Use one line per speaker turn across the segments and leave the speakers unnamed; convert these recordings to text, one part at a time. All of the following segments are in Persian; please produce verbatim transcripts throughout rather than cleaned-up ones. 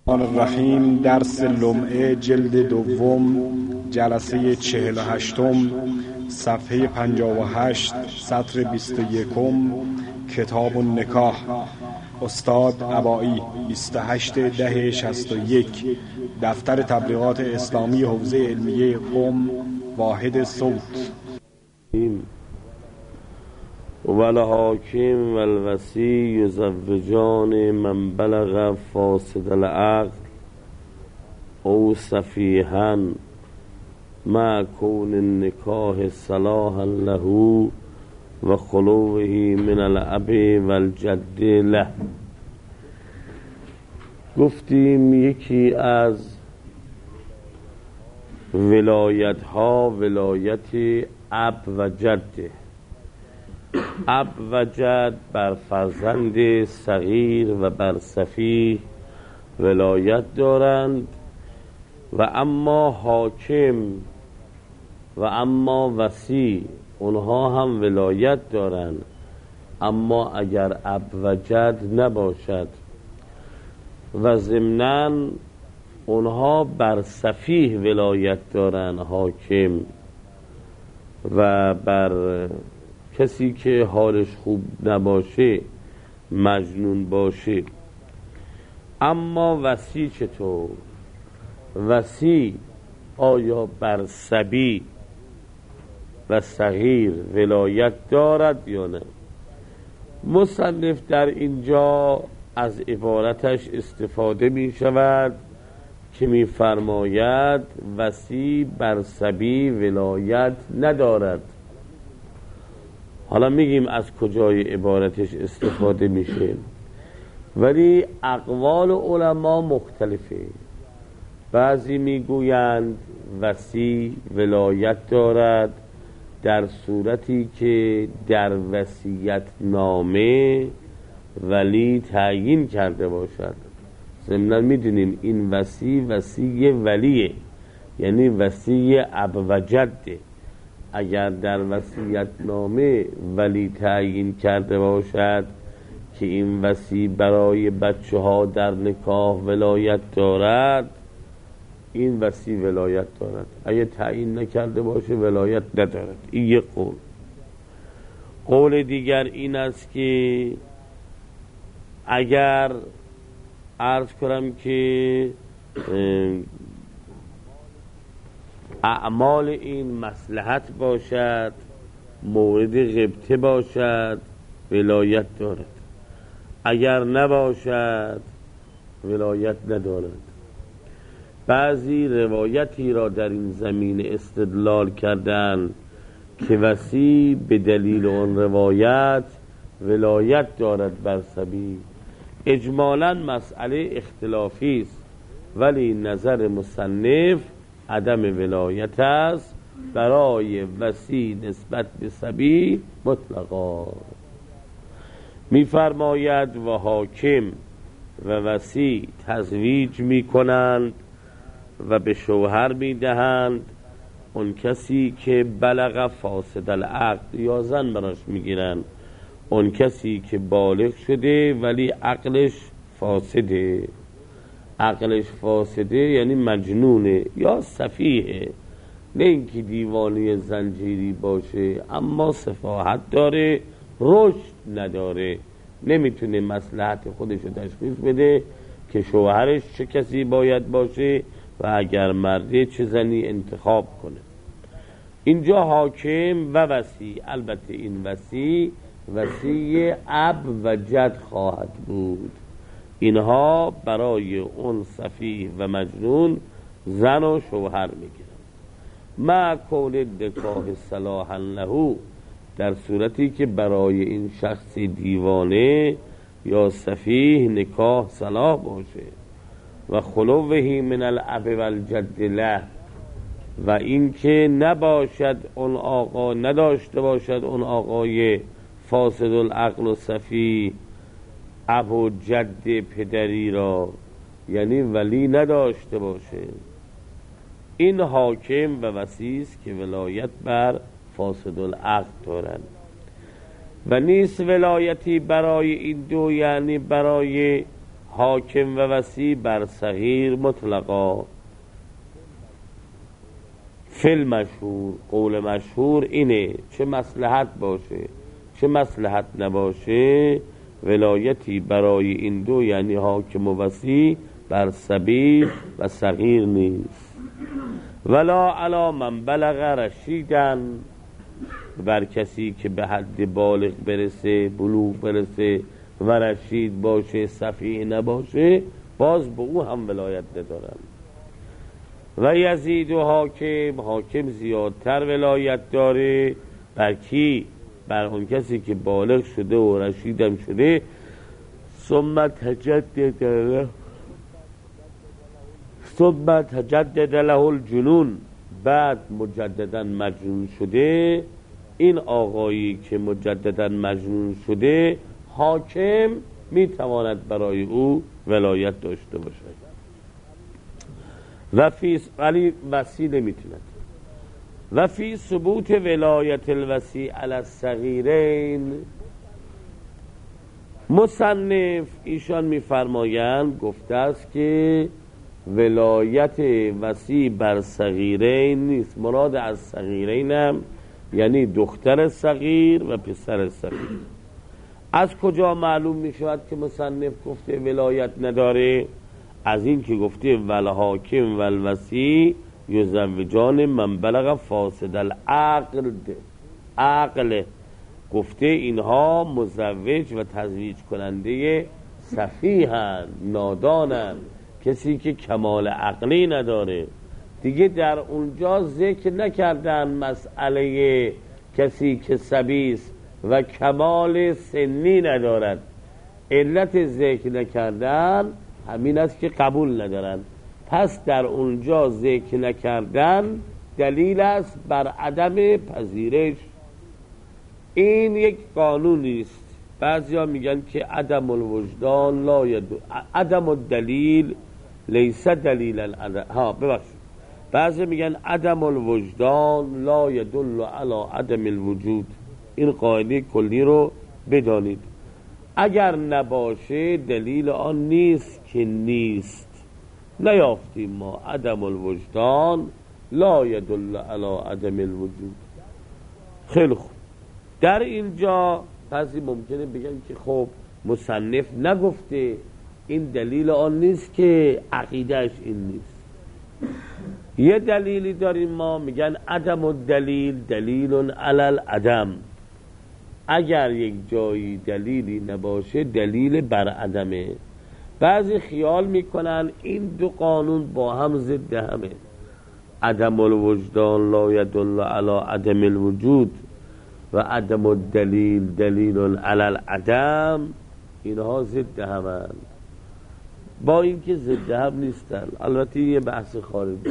الرحیم درس لمعه جلد دوم جلسه چهل و هشتم صفحه پنجاه و هشت سطر بیست و یکم کتاب النکاح استاد عبایی بیست و هشت ده شصت و یک دفتر تبلیغات اسلامی حوزه علمیه قم واحد صوت.
والحاکم والوصی یزوجان من بلغ فاسد العقل او سفیها مع کون النکاح صلاحا له و خلوه من الاب والجد له. گفتیم یکی از ولایت ها ولایت اب و جده. اب و جد بر فرزند صغیر و بر سفیه ولایت دارند و اما حاکم و اما وصی اونها هم ولایت دارند، اما اگر اب و جد نباشد و ضمناً اونها بر سفیه ولایت دارند، حاکم، و بر کسی که حالش خوب نباشه، مجنون باشه. اما وصی چطور؟ وصی آیا بر صبی و صغیر ولایت دارد یا نه؟ مصنف در اینجا از عبارتش استفاده می شود که می فرماید وصی بر صبی ولایت ندارد. حالا میگیم از کجای عبارتش استفاده میشه، ولی اقوال علما مختلفه. بعضی میگویند وصی ولایت دارد در صورتی که در وصیت نامه ولی تعیین کرده باشد. ضمناً میدونیم این وصی وصی ولیه، یعنی وصی اب و جده. اگر در وصیت نامه ولی تعیین کرده باشد که این وصی برای بچه ها در نکاح ولایت دارد، این وصی ولایت دارد. اگر تعیین نکرده باشه ولایت ندارد. این یک قول. قول دیگر این است که اگر عرض کنم که اعمال این مصلحت باشد، مورد غبطه باشد، ولایت دارد. اگر نباشد ولایت ندارد. بعضی روایتی را در این زمینه استدلال کردند که وصی به دلیل آن روایت ولایت دارد بر صبی. اجمالاً مسئله اختلافی است، ولی نظر مصنف عدم ولایت است برای وصی نسبت به صبی مطلقا. می‌فرماید و حاکم و وصی تزویج می‌کنند و به شوهر می‌دهند اون کسی که بلغ فاسد العقل، یا زن براش می‌گیرند اون کسی که بالغ شده ولی عقلش فاسده. عقلش فاسده یعنی مجنونه یا سفیه، نه اینکه دیوانه زنجیری باشه، اما سفاهت داره، رشد نداره، نمیتونه مصلحت خودش رو تشخیص بده که شوهرش چه کسی باید باشه و اگر مرده چه زنی انتخاب کنه. اینجا حاکم و وصی، البته این وصی وصی اب و جد خواهد بود. اینها برای اون سفیه و مجنون زن و شوهر میگیرن. مع کون نکاح صلاحا له، در صورتی که برای این شخص دیوانه یا سفیه نکاح صلاح باشه. و خلوه من الاب والجد له، و این که نباشد اون آقا، نداشته باشد اون آقای فاسد العقل و سفیه اب و جد پدری را، یعنی ولی نداشته باشه. این حاکم و وصی است که ولایت بر فاسد العقل دارند. و نیست ولایتی برای این دو، یعنی برای حاکم و وصی بر صغیر مطلقا. فل مشهور، قول مشهور اینه چه مصلحت باشه چه مصلحت نباشه ولایتی برای این دو یعنی حاکم و وصی بر صغیر و صغیر نیست. ولا علی من بلغ رشیدن، بر کسی که به حد بالغ برسه، بلوغ برسه و رشید باشه، سفیه نباشه، باز به او هم ولایت ندارن. و یزید و حاکم، حاکم زیادتر ولایت داره بر کی؟ بر اون کسی که بالغ شده و رشیدم شده. ثم تجدد له ثم تجدد له الجنون، بعد مجددا مجنون شده. این آقایی که مجددا مجنون شده، حاکم میتواند برای او ولایت داشته باشد و فی ولی وصی نمیتوند. و فی ثبوت ولایت الوصی علی الصغیرین، مصنف ایشان میفرمایند گفته است که ولایت وصی بر صغیرین نیست. مراد از صغیرین هم یعنی دختر صغیر و پسر صغیر. از کجا معلوم می شود که مصنف گفته ولایت نداره؟ از این که گفته والحاکم والوصی یزوجان من بلغ فاسد العقل، عقل گفته اینها مزوج و تزویج کننده سفیهند، نادانند، کسی که کمال عقلی نداره. دیگه در اونجا ذکر نکردن مسئله کسی که سبیس و کمال سنی ندارد. علت ذکر نکردن همین است که قبول ندارن. پس در اونجا ذکر نکردن دلیل است بر عدم پذیرش. این یک قانونی است. بعضیا میگن که عدم الوجدان لا یدل، عدم الدلیل لیس دلیلا ها ببخشید بعضی میگن عدم الوجدان لا یدل علی عدم الوجود. این قاعده کلی رو بدانید. اگر نباشه دلیل آن نیست که نیست. نیافتیم ما عدم الوجدان لا یدل علی عدم الوجود. خیلی خوب. در اینجا بعضی ممکنه بگن که خب مصنف نگفته این دلیل آن نیست که عقیدهش این نیست. یه دلیلی داریم ما، میگن عدم الدلیل دلیل علی العدم. اگر یک جایی دلیلی نباشه دلیل بر عدمه. بعضی خیال میکنن این دو قانون با هم ضد همه. عدم الوجدان لا یدل علی عدم الوجود و عدم الدلیل دلیل علی العدم، اینها ضد همند. با اینکه ضد هم نیستن. البته یه بحث خارجی.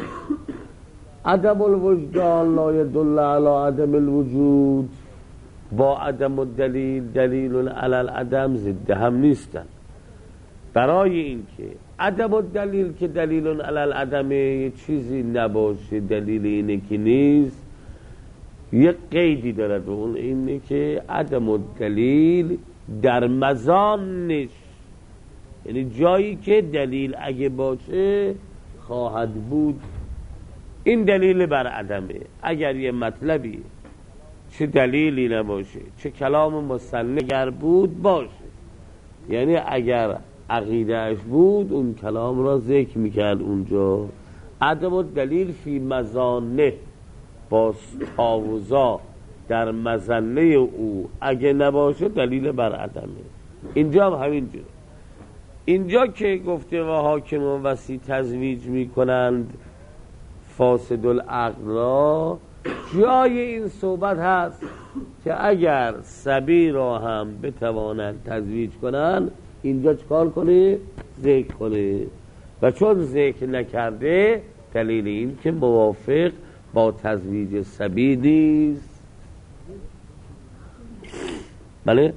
عدم الوجدان لا یدل علی عدم الوجود با عدم الدلیل دلیل علی العدم ضد هم نیستن. برای اینکه عدم الدلیل که دلیل علی العدم یه چیزی نباشه دلیل اینه که نیست، یک قیدی دارد و اون اینه که عدم الدلیل در مزانش، یعنی جایی که دلیل اگه باشه خواهد بود. این دلیل بر عدمه. اگر یه مطلبی چه دلیلی نباشه چه کلام مصنف اگر بود باشه، یعنی اگر عقیدهش بود اون کلام را ذکر میکرد اونجا. عدم الدلیل فی مزانه، با تاوزا در مزنه او اگه نباشه دلیل بر عدمه. اینجا هم همینجور. اینجا که گفته و حاکم و وصی تزویج میکنند فاسد العقل را، جای این صحبت هست که اگر صبی را هم بتوانند تزویج کنند اینجا چکار کنه؟ ذکر کنه. و چون ذکر نکرده دلیل این که موافق با تزویج صبی نیست. بله؟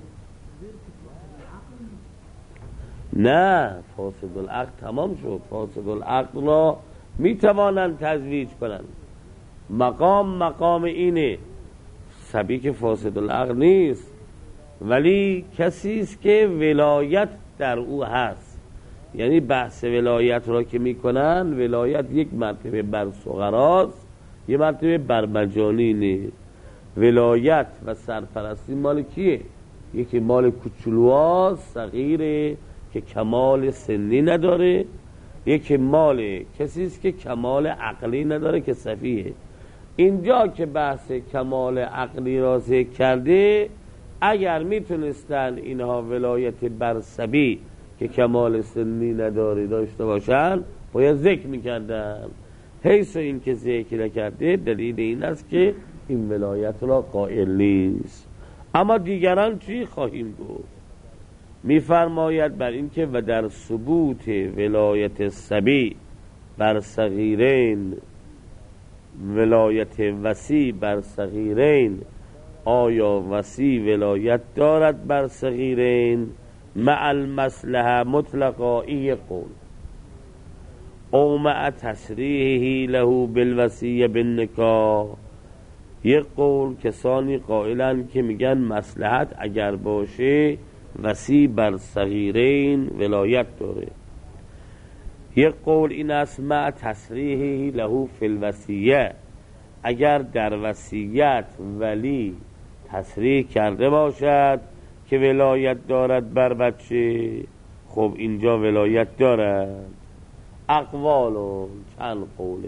نه، فاسد العقل تمام شد. فاسد العقل را میتوانند تزویج کنند. مقام مقام اینه. صبی که فاسد العقل نیست، ولی کسی است که ولایت در او هست. یعنی بحث ولایت را که میکنن، ولایت یک مرتبه بر صغراست، یه مرتبه بر مجانینه. ولایت و سرپرستی مال کیه؟ یکی مال کوچولواست، صغیره که کمال سنی نداره، یکی مال کسی است که کمال عقلی نداره که سفیه. اینجا که بحث کمال عقلی را ذکر کرده، اگر میتونستن اینها ولایت بر صبی که کمال سنی نداره داشته باشن باید ذکر میکردن. حیث این که ذکر نکرده دلیل این است که این ولایت را قائل نیست. اما دیگران چی خواهیم گفت؟ میفرماید بر این که و در ثبوت ولایت صبی بر صغیرین، ولایت وصی بر صغیرین، آیا وصی ولایت دارد بر صغیرین مع المصلحه مطلقا؟ ای قول او مع تصریحه له بالوصیه بالنکاح. یک قول کسانی قائلن که میگن مصلحت اگر باشه وصی بر صغیرین ولایت داره. یک قول این است مع تصریحه له فی الوصیه، اگر در وصیت ولی تصریح کرده باشد که ولایت دارد بر بچه، خب اینجا ولایت دارد. اقوال چند قوله.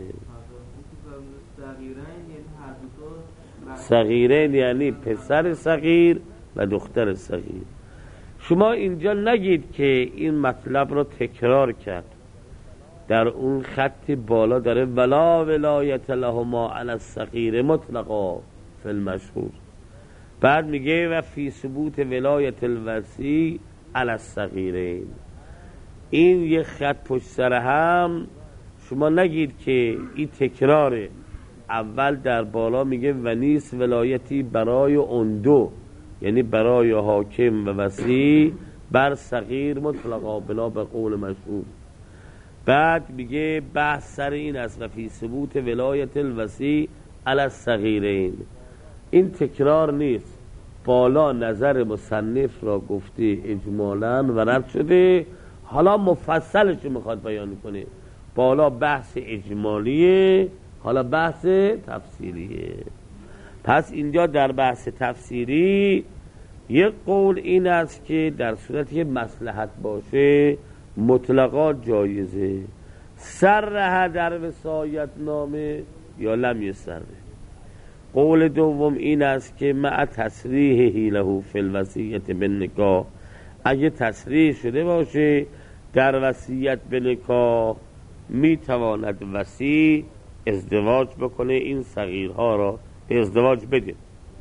صغیرین یعنی پسر صغیر و دختر صغیر. شما اینجا نگید که این مطلب رو تکرار کرد، در اون خط بالا داره ولا ولایت لهما علی الصغیر مطلقا فی المشهور، بعد میگه و فی ثبوت ولایت الوصی علی الصغیرین. این یه خط پشت سر هم، شما نگید که این تکراره. اول در بالا میگه و نیست ولایتی برای اون دو، یعنی برای حاکم و وصی بر صغیر مطلقا بنا به قول مشهور. بعد میگه بحث سر این است و فی ثبوت ولایت الوصی علی الصغیرین. این تکرار نیست، بالا نظر مصنف را گفته اجمالاً و رد شده، حالا مفصلش رو میخواد بیان کنه. بالا بحث اجمالیه، حالا بحث تفسیریه. پس اینجا در بحث تفسیری یک قول این است که در صورتی که مصلحت باشه مطلقا جایزه. سرها در وصایت نامه یا لم یسره. قول دوم این است که مع تصریحه له فی الوصیت بالنکاح، اگه تصریح شده باشه در وصیت به نکاح میتواند وصی ازدواج بکنه، این صغیرها را ازدواج بده.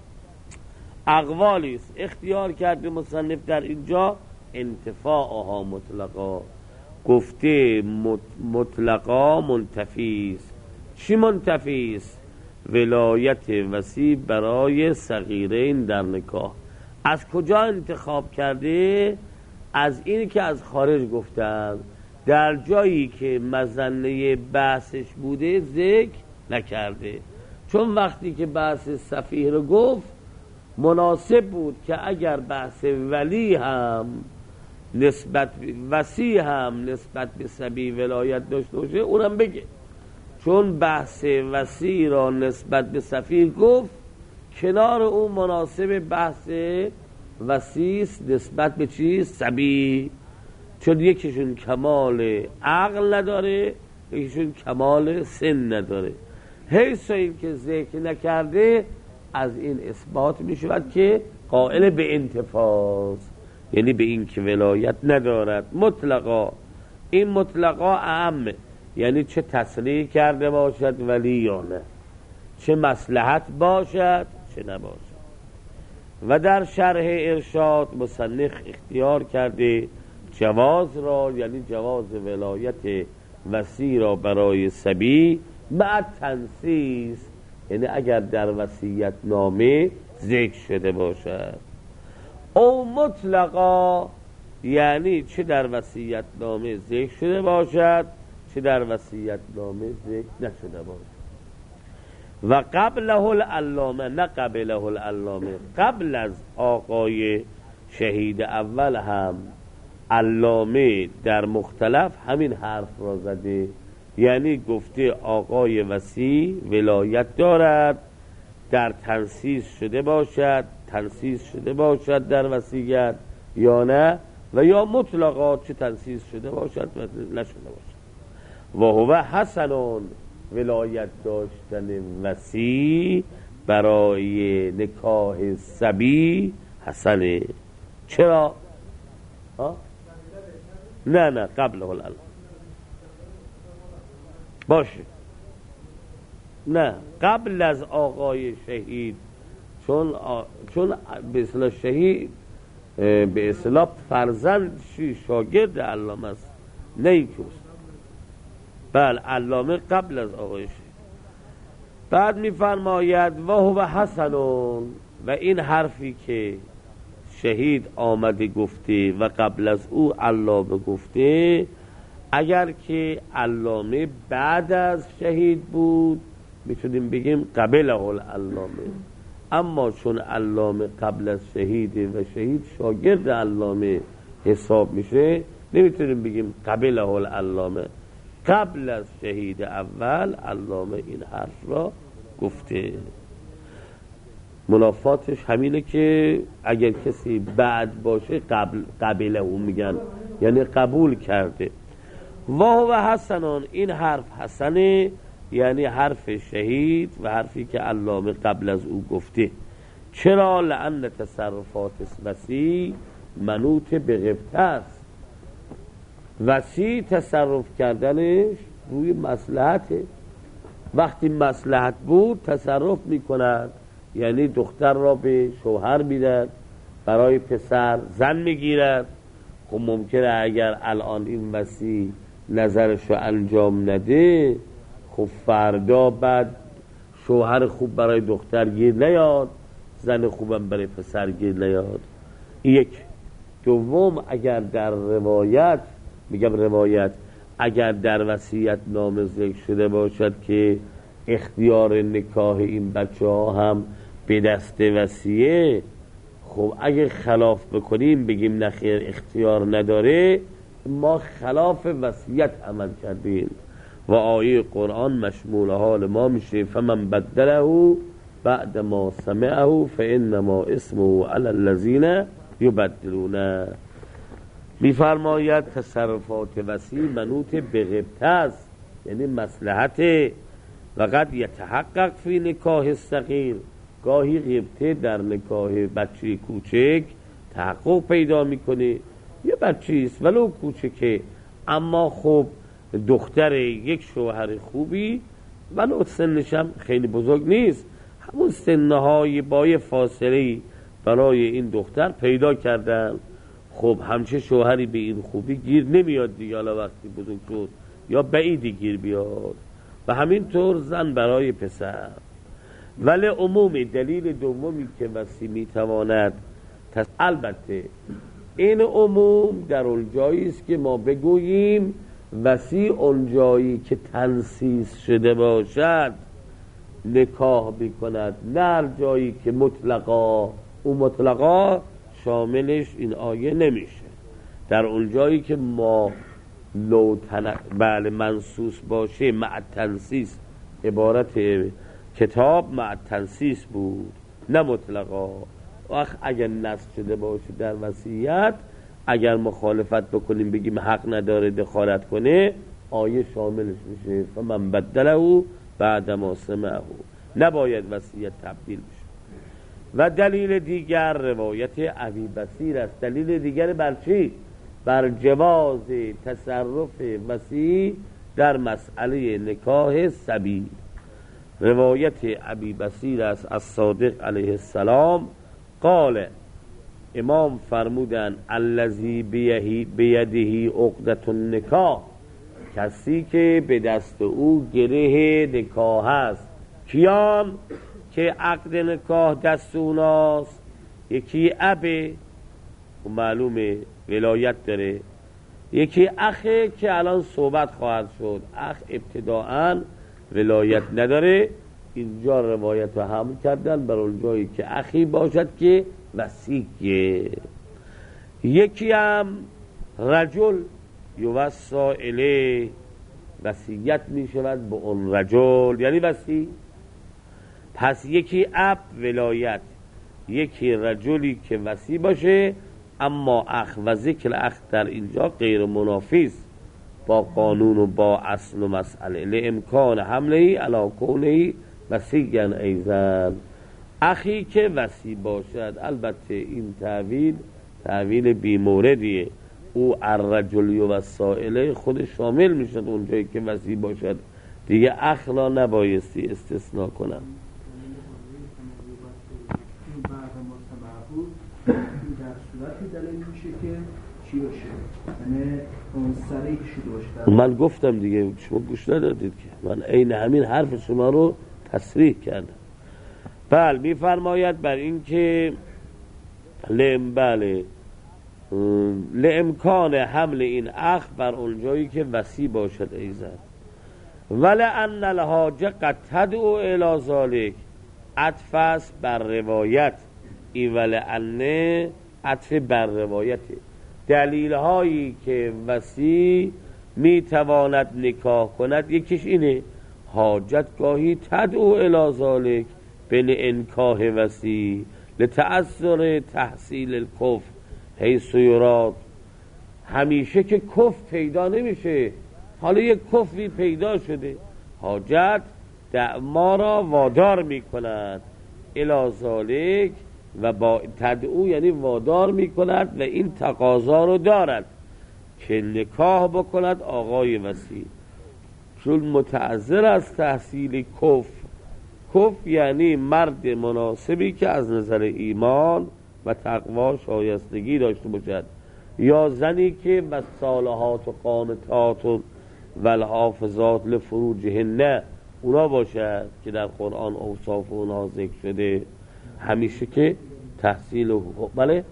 اقوالی است اختیار کرده مصنف در اینجا انتفاعها مطلقا، گفته مطلقا منتفی است. چی منتفی است؟ ولایت وصی برای صغیرین در نکاح. از کجا انتخاب کرده؟ از این که از خارج گفتن، در جایی که مظنه بحثش بوده ذکر نکرده، چون وقتی که بحث صفیح رو گفت مناسب بود که اگر بحث ولی هم نسبت وصی هم نسبت به صبی ولایت داشته باشه اونم بگه، چون بحث وصی را نسبت به صفیح گفت، کنار اون مناسب بحث وصی نسبت به چی؟ صبی، چون یکیشون کمال عقل نداره، یکیشون کمال سن نداره. حیث این که ذکر نکرده از این اثبات می شود که قائل به انتفاض، یعنی به این که ولایت ندارد مطلقا. این مطلقا اعم، یعنی چه تصریح کرده باشد ولی یا نه، چه مصلحت باشد چه نباشد. و در شرح ارشاد مصنف اختیار کرده جواز را، یعنی جواز ولایت وصی را برای صبی مع تنسیس، یعنی اگر در وصیت نامه ذکر شده باشد. او مطلقا، یعنی چه در وصیت نامه ذکر شده باشد چه در وصیت نامه ذکر نشده باشد. و قبله العلامه، نه قبله العلامه، قبل از آقای شهید اول هم علامه در مختلف همین حرف را زده، یعنی گفته آقای وصی ولایت دارد در تنصیص شده باشد تنصیص شده باشد در وصیت یا نه، و یا مطلقا چه تنصیص شده باشد و نشده باشد. و هو حسنون، ولایت داشتن وصی برای نکاح صبی حسنه. چرا؟ ها؟ نه نه قبل الان باشه، نه قبل از آقای شهید، چون آ... چون به اصطلاح شهید به اصطلاح فرزند شاگرد علامه است، نه اینکوست. بله علامه قبل از آقای شهید. بعد میفرماید و هو حسنون، و این حرفی که شهید آمده گفته و قبل از او علامه گفته، اگر که علامه بعد از شهید بود میتونیم بگیم قبله العلامه، اما چون علامه قبل از شهیده و شهید شاگرد علامه حساب میشه، نمیتونیم بگیم قبله العلامه. قبل از شهید اول علامه این حرف را گفته. منافاتش همینه که اگر کسی بعد باشه قبل قبله اون میگن، یعنی قبول کرده. و هو حسنان، این حرف حسنه، یعنی حرف شهید و حرفی که علامه قبل از او گفته. چرا؟ لأن تصرفات وصی منوط به غبطه است. وصی تصرف کردنش روی مصلحته، وقتی مصلحت بود تصرف میکند، یعنی دختر را به شوهر میدهد، برای پسر زن میگیرد. خب ممکنه اگر الان این وصی نظرش رو انجام نده، خب فردا بعد شوهر خوب برای دختر گیر نیاد، زن خوبم برای پسر گیر نیاد. یک. دوم، اگر در روایت، میگم روایت، اگر در وصیت نامه ذکر شده باشد که اختیار نکاح این بچه ها هم به دست وصیه، خب اگه خلاف بکنیم بگیم نخیر اختیار نداره، ما خلاف وصیت عمل کردیم و آیه قرآن مشمول حال ما میشه فمن بدله بعد ما سمعه فانما اسمه علی الذین یبدلونه. میفرماید تصرفات وصی منوط به غبطه است، یعنی مصلحت. و قد یتحقق فی نکاح الصغیر، گاهی غبطه در نکاح بچه کوچک تحقق پیدا میکنه. یه بچه است ولو کوچکه، اما خب دختر یک شوهر خوبی ولو سنش هم خیلی بزرگ نیست، همون سنهای با یه فاصله برای این دختر پیدا کردن. خب همچه شوهری به این خوبی گیر نمیاد دیگه، حالا وقتی بزرگ شد یا بعیدی گیر بیاد، و همینطور زن برای پسر. ولی عمومی دلیل دومی که وصی میتواند، البته این عموم در اونجایی است که ما بگوییم وصی اونجایی که تنصیص شده باشد نکاح بکند، نه جایی که مطلقا، اون مطلقا شاملش این آیه نمیشه. در اونجایی که ما لو تن... بله منصوص باشه، مع تنصیص، عبارت کتاب مع تنصیص بود نه مطلقا. وقت اگر نص شده باشه در وصیت، اگر مخالفت بکنیم بگیم حق نداره دخالت کنه، آیه شاملش میشه فمن بدله بعد ما سمعه، نباید وصیت تبدیل بشه. و دلیل دیگر روایت ابی بصیر است. دلیل دیگر بر چی؟ بر جواز تصرف وصی در مسئله نکاح صبی. روایت ابی بصیر است از صادق علیه السلام قال، امام فرمودن الذی بیده عقدة النکاح، کسی که به دست او گره نکاح است. کیان که عقد نکاح دست اوناست؟ یکی ابه و معلومه ولایت داره، یکی اخه که الان صحبت خواهد شد. اخ ابتداعا ولایت نداره، اینجا روایت رو حمل کردن بر اون جایی که اخی باشد که وصیه. یکی هم رجل یوصا الیه وصیت می شود به اون رجل، یعنی وصی. پس یکی اب ولایت، یکی رجلی که وصی باشه، اما اخ و ذکر اخ در اینجا غیر منافی است با قانون و با اصل و مسئله. لامکان حمله علی کونه وصیًا ایضا، اخی که وصی باشد. البته این تعویل تعویل بی موردیه، او الرجل یوصا الیه خود شامل میشد اونجایی که وصی باشد دیگه، اخ را نبایستی استثناء کنم.
در صورتی دلیل میشه که چی باشه؟ یعنی اون صریح شده باشه.
من گفتم دیگه، شما گوش ندادید که من عین همین حرف شما رو تصریح کردم. بله میفرماید بر این که لم بله لامکان حمل این اخ بر اونجایی که وصی باشد ایزد. ولأن الحاجه قد تدعو الی ذلک، عطف است بر روایت. این ولأن عطف بر روایته. دلیل هایی که وصی میتواند نکاح کند یکیش اینه، حاجت گاهی تدعو الی ذلک بین انکاح وصی لتأثر تحصیل الکف حیث یراد. همیشه که کف پیدا نمیشه، حالا یک کفی پیدا شده، حاجت ما را وادار میکند الی ذلک، و با تدعو یعنی وادار میکند و این تقاضا رو دارد که نکاح بکند آقای وصی، چون متعذر از تحصیل کف. کف یعنی مرد مناسبی که از نظر ایمان و تقوا شایستگی داشته باشد، یا زنی که و صالحات و قانتات و والحافظات لفروجهن اونا باشد که در قرآن اوصاف اونا ذکر شده. همیشه که تحصیل و بله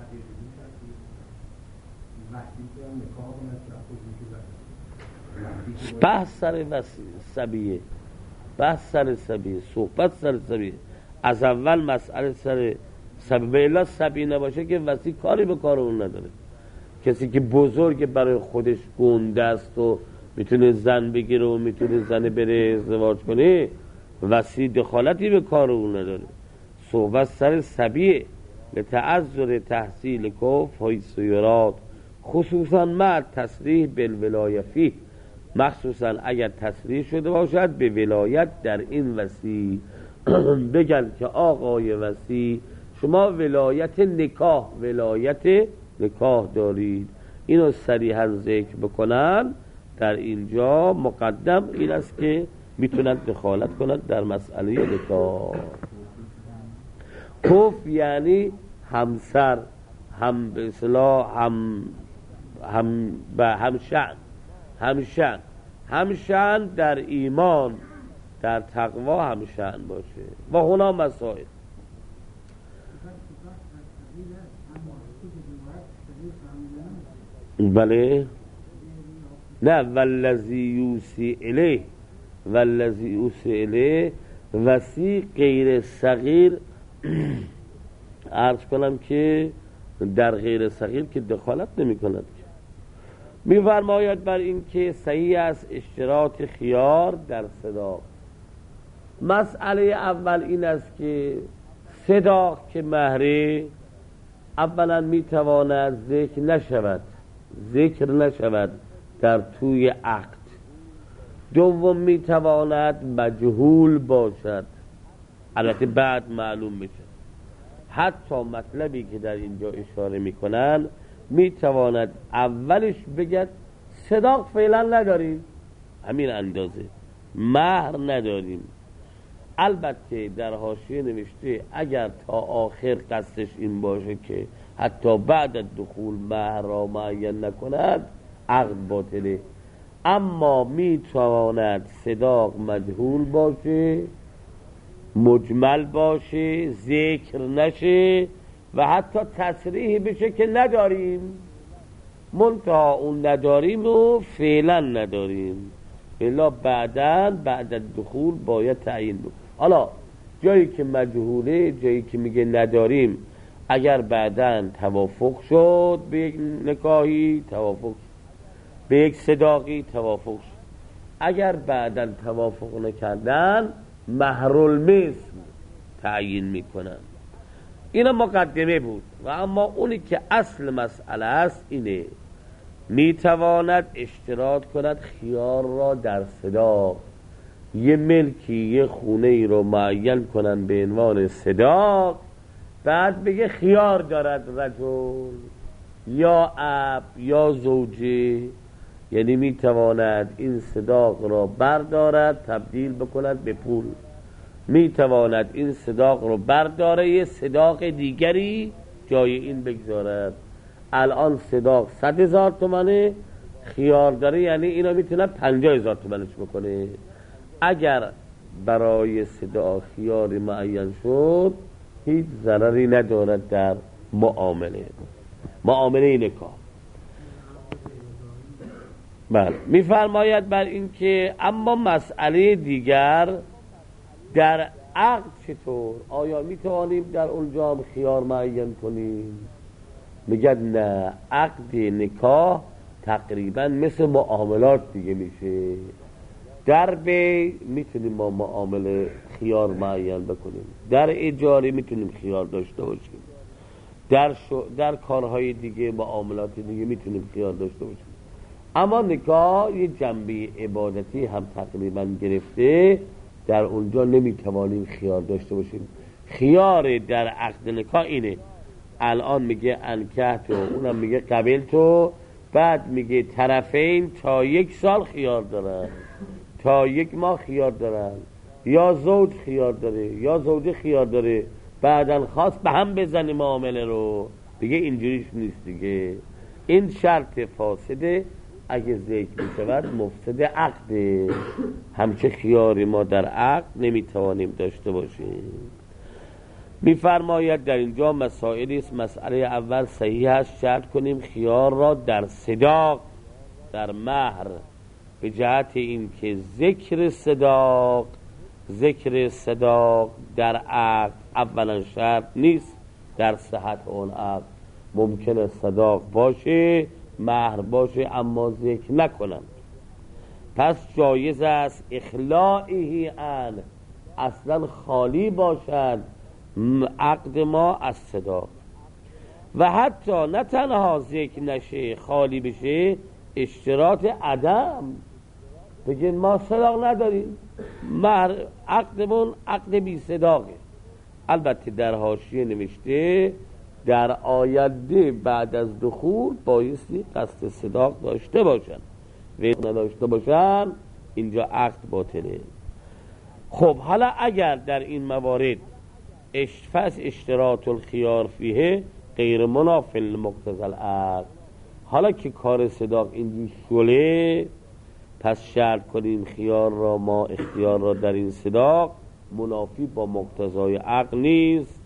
بحث سر سبیه، بحث سر سبیه، صحبت سر سبیه. از اول مسئله سر سبیه، الا سبیه نباشه که وصی کاری به کار اون نداره. کسی که بزرگ برای خودش گنده است و میتونه زن بگیره و میتونه زن بره ازدواج کنه، وصی دخالتی به کار اون نداره. صحبت سر سبیه لتعذر تحصیل کف حیث یراد، خصوصا مع تصریح بالولایه فیه، مخصوصا اگر تصریح شده باشد به ولایت در این وصی. بگن که آقای وصی شما ولایت نکاح ولایت نکاح دارید، اینو صریحا ذکر بکنن. در اینجا مقدم این است که میتونند دخالت کنند در مسئله نکاح. کف یعنی همسر، هم به اصطلاح هم هم به همشأن، همشأن همشأن در ایمان در تقوا همشأن باشه. و هنا مسائل بله نه والذی یوصی الیه، والذی یوصی الیه وصی غیر صغیر عرض کنم که در غیر صغیر که دخالت نمی کند. می‌فرماید بر این که صحیح است اشتراط خیار در صداق. مسئله اول این است که صداق که مهری اولا میتواند ذکر نشود ذکر نشود در توی عقد، دوم میتواند مجهول باشد، البته بعد معلوم میشه. حتی مطلبی که در اینجا اشاره میکنن میتواند اولش بگد صداق فعلا نداریم، همین اندازه مهر نداریم. البته در حاشیه نوشته اگر تا آخر قصدش این باشه که حتی بعد از دخول مهر را معین نکند عقد باطله. اما میتواند صداق مجهول باشه، مجمل باشه، ذکر نشه و حتی تصریح بشه که نداریم، منتها اون نداریم و فعلا نداریم، الا بعداً بعد از دخول باید تعیین بود. حالا جایی که مجهوله، جایی که میگه نداریم، اگر بعداً توافق شد به یک نکاحی، توافق به یک صداقی توافق شد. اگر بعداً توافق نکردن مهر المثل تعیین میکنن. اینا مقدمه بود. و اما اونی که اصل مسئله است اینه، میتواند اشتراط کند خیار را در صداق، یه ملکی یه خونه ای رو معین کنن به عنوان صداق، بعد بگه خیار دارد رجل یا اب یا زوجه، یعنی میتواند این صداق را بردارد تبدیل بکند به پول، میتواند این صداق رو برداره یه صداق دیگری جای این بگذارد. الان صداق صد هزار تومنه، خیار داره، یعنی اینا میتونه پنجاه هزار تومنش بکنه. اگر برای صداق خیاری معین شد هیچ ضرری ندارد در معامله معامله نکاح. بله، میفرماید بر این که اما مسئله دیگر در عقد چطور؟ آیا میتوانیم در اونجا هم خیار معین کنیم؟ میگد نه، عقد نکاح تقریبا مثل معاملات دیگه میشه. در بی میتونیم ما معامله خیار معین بکنیم، در اجاره میتونیم خیار داشته باشیم، در, شو... در کارهای دیگه معاملات دیگه میتونیم خیار داشته باشیم. اما نکاح یه جنبه عبادتی هم تقریبا گرفته، در اونجا نمیتوانیم خیار داشته باشیم. خیار در عقد نکاح اینه، الان میگه انکه تو، اونم میگه قبل تو، بعد میگه طرفین تا یک سال خیار دارن، تا یک ماه خیار دارن، یا زوج خیار داره یا زوجه خیار داره، بعدن خواست به هم بزنی معامله رو، دیگه اینجوریش نیست دیگه. این شرط فاسده، اگه ذکر میشود مفسد عقده. همچه خیاری ما در عقد نمیتوانیم داشته باشیم. میفرماید در اینجا مسائلی است. مسئله اول صحیح است شرط کنیم خیار را در صداق، در مهر، به جهت این که ذکر صداق ذکر صداق در عقد اولا شرط نیست در صحت اون عقد. ممکنه صداق باشه، مهر باشه، اما ذکر نکنن، پس جایز است اخلاعی ان، اصلا خالی باشد عقد ما از صداق. و حتی نه تنها ذکر نشه، خالی بشه، اشتراط عدم، بگین ما صداق نداریم، مهر عقدمون عقد بی صداقه. البته در حاشیه نوشته در آینده بعد از دخول بایستی قصد صداق داشته باشن، و نداشته باشن اینجا عقد باطله. خب حالا اگر در این موارد اشفاس اشتراط الخیار فیه غیر مناف لمقتضی العقد، حالا که کار صداق اینجور شله، پس شرط کنیم خیار را ما اختیار را در این صداق منافی با مقتضای عقد نیست.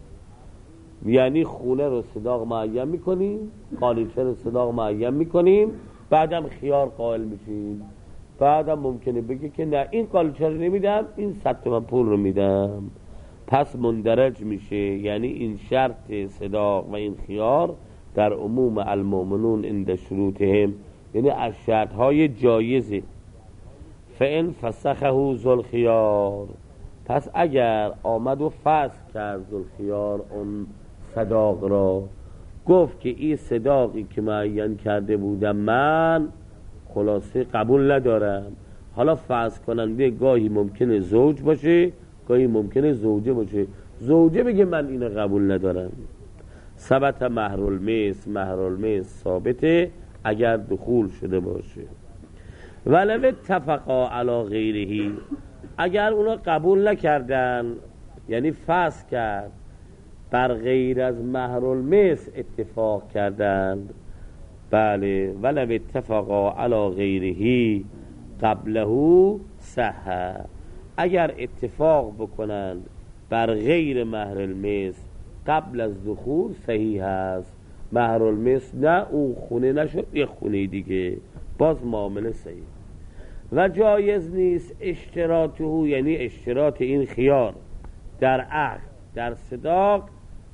یعنی خونه رو صداق معین میکنیم، قالیچه رو صداق معین میکنیم، بعدم خیار قائل میشیم، بعدم ممکنه بگه که نه این قالیچه رو نمیدم، این صد تومن پول رو میدم، پس مندرج میشه. یعنی این شرط صداق و این خیار در عموم المؤمنون عند شروطهم، یعنی از شرط های جایزه. فإن فسخه ذوالخیار، پس اگر آمد و فسخ کرد ذوالخیار اون صداق را، گفت که این صداقی که معین کرده بودم من خلاصه قبول ندارم، حالا فرض کننده گاهی ممکنه زوج باشه، گاهی ممکنه زوجه باشه، زوجه بگه من اینو قبول ندارم، ثبت مهر المثل، مهر المثل ثابته اگر دخول شده باشه. ولو اتفقا علی غیره، اگر اونا قبول نکردن، یعنی فسخ کرد بر غیر از مهر المثل اتفاق کردند، بله، ولو اتفقا علی غیره قبله صح، اگر اتفاق بکنند بر غیر مهر المثل قبل از دخول صحیح است. مهر المثل نه اون خونه نشد یه خونه دیگه، باز معامله صحیح. و جایز نیست اشتراطه، یعنی اشتراط این خیار در عقد در صداق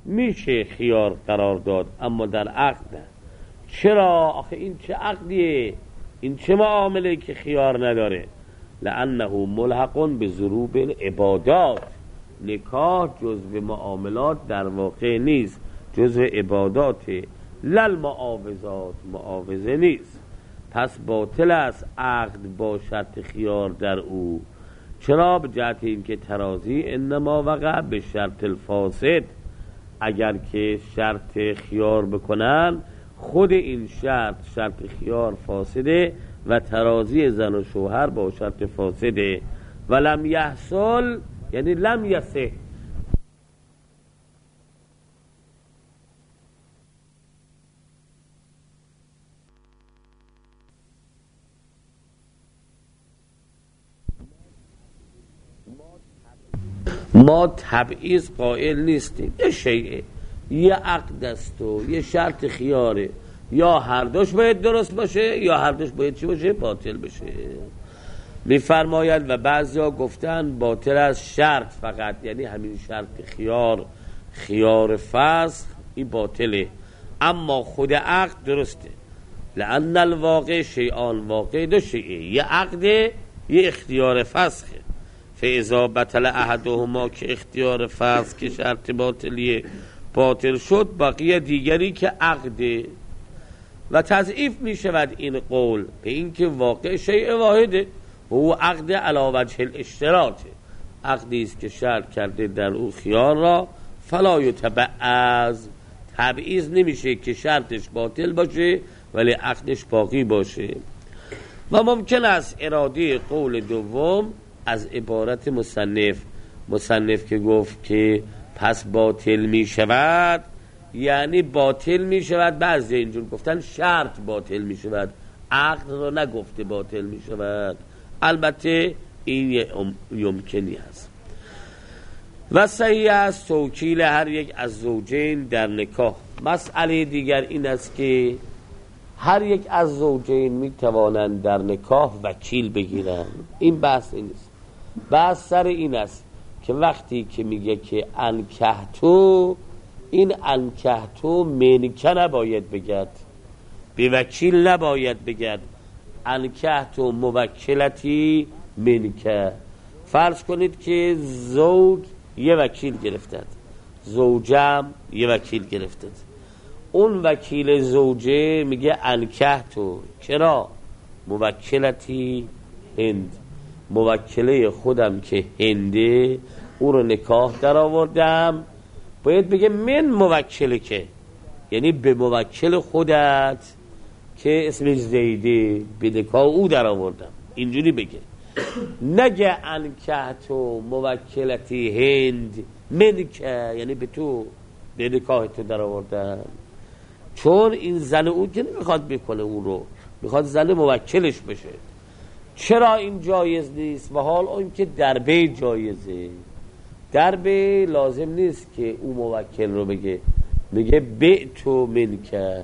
میشه خیار قرار داد، اما در عقد نه. چرا؟ آخه این چه عقدیه؟ این چه معامله که خیار نداره؟ لانه ملحق به ضروب العبادات. نکاح جزء معاملات در واقع نیست، جزء عباداته. لل معاوضات، معاوضه نیست. پس باطل است عقد با شرط خیار در او. چرا؟ به جهت این که ترازی انما وقع به شرط الفاسد. اگر که شرط خیار بکنن، خود این شرط شرط خیار فاسده و ترازی زن و شوهر با شرط فاسده. و لم یحصل یعنی لم یصح. ما تبعیض قائل نیستیم. یه شیعه یه عقد است و یه شرط خیاره، یا هر دوش باید درست باشه یا هر دوش باید چی باشه؟ باطل بشه. میفرماید و بعضیا گفتن باطل از شرط فقط، یعنی همین شرط خیار، خیار فسخ، این باطله، اما خود عقد درسته. لأن الواقع شیئان، واقع دو شیئه، یه عقد یه اختیار فسخه. فاذا بطل احدهما، که اختیار فسخ که شرط باطلیه باطل شد، بقیه دیگری که عقده. و تضعیف می شود این قول به این که واقع شیء واحده و او عقد علی وجه الاشتراط، عقدی است که شرط کرده در او خیار را. فلا یتبعض، تبعیض نمیشه که شرطش باطل باشه ولی عقدش باقی باشه. و ممکن است اراده قول دوم از عبارت مصنف، مصنف که گفت که پس باطل می شود، یعنی باطل می شود، بعضی اینجور گفتن شرط باطل می شود، عقد رو نگفته باطل می شود. البته این یمکنی هست. و صحیح است توکیل هر یک از زوجین در نکاح. مسئله دیگر این است که هر یک از زوجین می توانند در نکاح وکیل بگیرند. این بحث این است. بحث سر این است که وقتی که میگه که انکحتو، این انکحتو منکه نباید بگد، به وکیل نباید بگد. انکحتو موکلتی منکه. فرض کنید که زوج یه وکیل گرفتد، زوجم یه وکیل گرفتد. اون وکیل زوجه میگه انکحتو، چرا؟ موکلتی هند، موکله خودم که هنده او رو نکاح در آوردم. باید بگه من موکله که، یعنی به موکل خودت که اسمش زیده به نکاح او در آوردم، اینجوری بگه. نگه انکحتو موکلتی هند من که، یعنی به تو به نکاح تو در آوردم. چون این زن او که نمیخواد بکنه، اون رو میخواد زن موکلش بشه. چرا این جایز نیست؟ و حال اون که در بی جایزه. در بی لازم نیست که او موکل رو بگه، میگه بی تو منکه،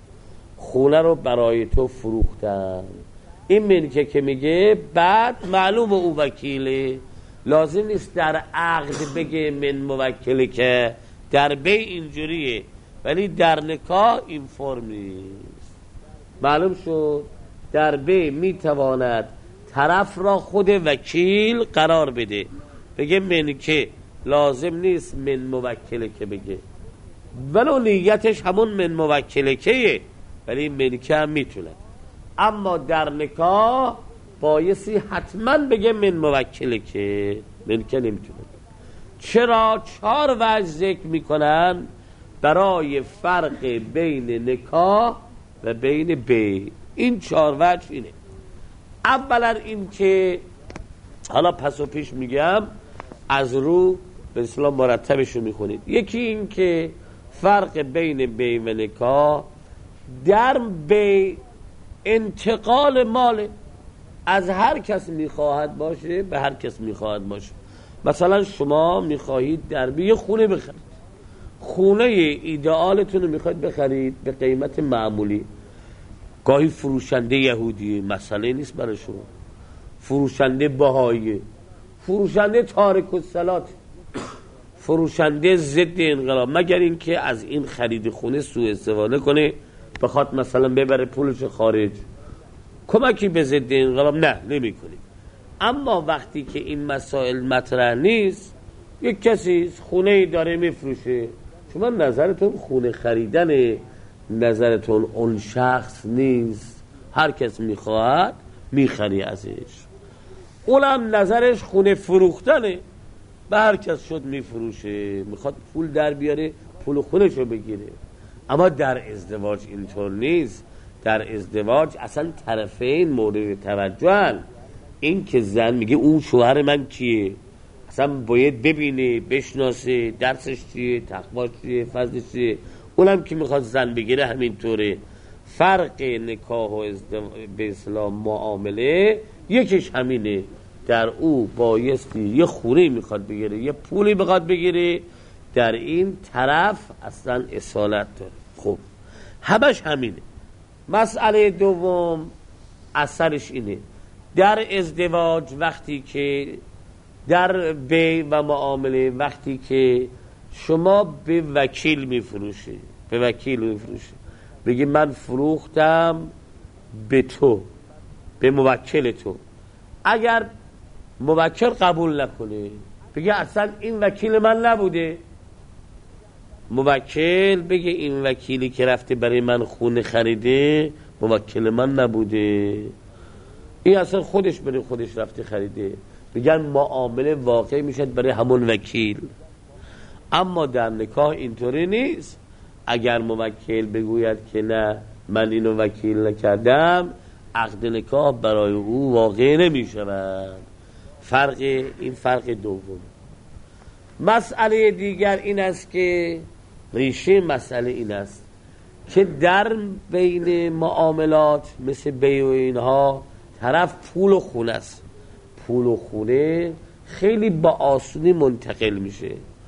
خونه رو برای تو فروختم. این منکه که میگه بعد معلوم او وکیله، لازم نیست در عقد بگه من موکلی، که در بی اینجوریه ولی در نکاح این فرم نیست. معلوم شد؟ در بی میتواند طرف را خود وکیل قرار بده، بگه من که، لازم نیست من موکله که بگه، ولو نیتش همون من موکله که، ولی من که هم میتوند. اما در نکاح بایستی حتما بگه من موکله که، من که نمیتوند. چرا؟ چهار وجه ذکر میکنن برای فرق بین نکاح و بین بی. این چهار وجه اینه. اولا این که حالا پس و پیش میگم، از رو به اصطلاح مرتبشو میخونید. یکی این که فرق بین بی و نکاح، در بی انتقال مال از هر کس میخواهد باشه به هر کس میخواهد باشه. مثلا شما میخواهید در بی یه خونه بخرید، خونه ایدئالتون رو میخواید بخرید به قیمت معمولی. گاهی فروشنده یهودی مسئله نیست برای شما، فروشنده بهایی، فروشنده تارک الصلات، فروشنده ضد انقلاب، مگر اینکه از این خرید خونه سوء استفاده کنه، بخواد مثلا ببره پولش خارج، کمکی به ضد انقلاب نه نمی‌کنه. اما وقتی که این مسائل مطرح نیست، یک کسی خونه داره میفروشه، شما نظرتون خونه خریدن، نظرتون اون شخص نیست، هر کس میخواهد میخری ازش. اونم نظرش خونه فروختنه، به هر کس شد میفروشه، میخواد پول در بیاره پول خونشو بگیره. اما در ازدواج اینطور نیست. در ازدواج اصلا طرفین مورد توجهن. این که زن میگه اون شوهر من کیه، اصلا باید ببینه، بشناسه، درسش چیه، تقواش چیه، فضلش چیه. اونم که میخواد زن بگیره همینطوره. فرق نکاح و به اسلام معامله یکیش همینه. در او بایستی یه خونه میخواد بگیره، یه پولی میخواد بگیره، در این طرف اصلا اصالت داره. خب همش همینه. مسئله دوم اثرش اینه، در ازدواج وقتی که در بیع و معامله، وقتی که شما به وکیل میفروشی، به وکیل میفروشی، بگی من فروختم به تو، به موکل تو، اگر موکل قبول نکنه، بگی اصلا این وکیل من نبوده، موکل بگه این وکیلی که رفته برای من خونه خریده موکل من نبوده، این اصلا خودش برای خودش رفته خریده، بگن معامله واقعی میشد برای همون وکیل. اما در نکاح اینطوری نیست. اگر موکل بگوید که نه من اینو وکیل نکردم، عقد نکاح برای او واقع نمیشود. فرق این فرق دوم. مسئله دیگر این است که ریشه مسئله این است که در بین معاملات مثل بیع و اینها طرف پول و خونه است. پول و خونه خیلی با آسونی منتقل میشه.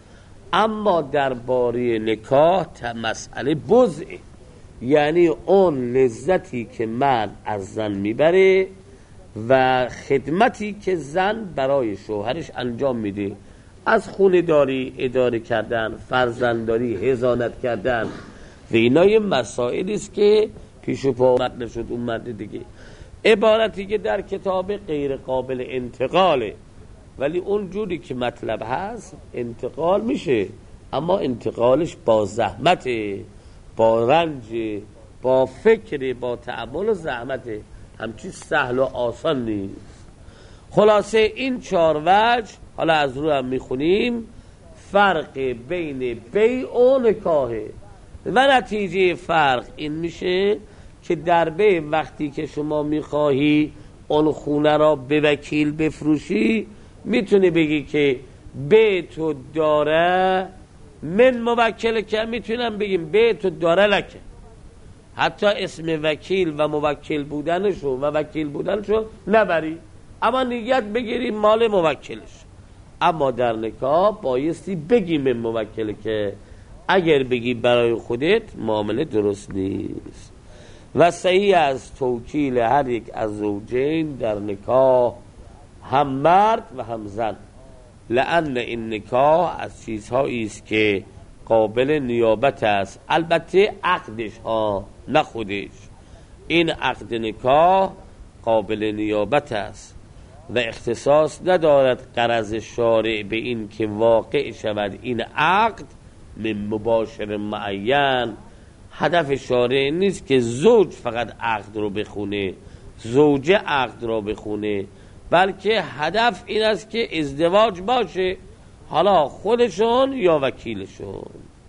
اما در باره نکاح مسئله بضعه، یعنی اون لذتی که مرد از زن میبره و خدمتی که زن برای شوهرش انجام میده، از خونه داری اداره کردن، فرزندداری حضانت کردن و اینا یه مسائلی است که پیش و پا نشد اومده دیگه. عبارتی که در کتاب غیر قابل انتقاله، ولی اون جوری که مطلب هست انتقال میشه، اما انتقالش با زحمت، با رنج، با فکر، با تأمل و زحمت، همچی سهل و آسان نیست. خلاصه این چهار وجه حالا از رو هم میخونیم، فرق بین بیع و نکاحه و نتیجه فرق این میشه که در بیع وقتی که شما میخواهی اون خونه را به وکیل بفروشی، میتونی بگی که بیع تو داره من موکل که، میتونم بگیم بیع تو داره لکه، حتی اسم وکیل و موکل بودنشو و وکیل بودنشو نبری، اما نیت بگیری مال موکلش. اما در نکاح بایستی بگی من موکل که، اگر بگی برای خودت معامله درست نیست. و صحیح از توکیل هر یک از زوجین در نکاح، هم مرد و هم زن، لأن این نکاح از چیزهایی است که قابل نیابت است، البته عقدش ها نه خودش. این عقد نکاح قابل نیابت است و اختصاص ندارد غرض شارع به این که واقع شود این عقد من مباشر معین. هدف شارع نیست که زوج فقط عقد رو بخونه، زوجه عقد رو بخونه، بلکه هدف این است که ازدواج باشه، حالا خودشون یا وکیلشون.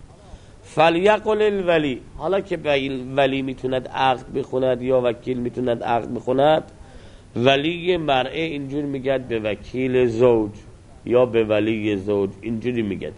فلیقل الولی، حالا که ولی میتوند عقد بخوند یا وکیل میتوند عقد بخوند، ولی مرئه اینجور میگد به وکیل زوج یا به ولی زوج، اینجوری میگد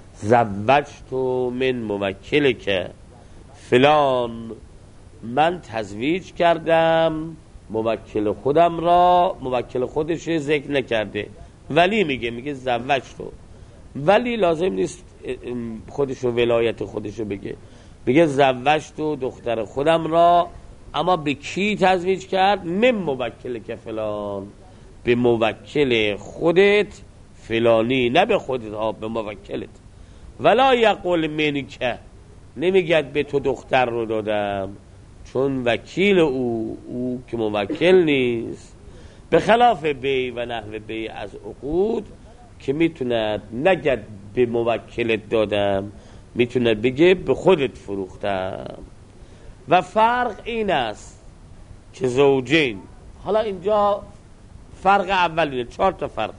زوجتو من موکل که فلان، من تزویج کردم موکل خودم را، موکل خودش ذکر نکرده، ولی میگه میگه زوجتو، ولی لازم نیست خودشو ولایت خودشو بگه، بگه زوجتو دختر خودم را، اما به کی تزویج کرد؟ من موکل که فلان، به موکل خودت فلانی، نه به خودت ها، به موکلت. ولا یقول منک، نمیگد به تو دختر رو دادم، چون وکیل او او که موکل نیست. به خلاف بی و نحو بی از عقود که میتوند نگد به موکلت دادم، میتوند بگه به خودت فروختم. و فرق این است که زوجین، حالا اینجا فرق اول اینه، چهار تا فرق.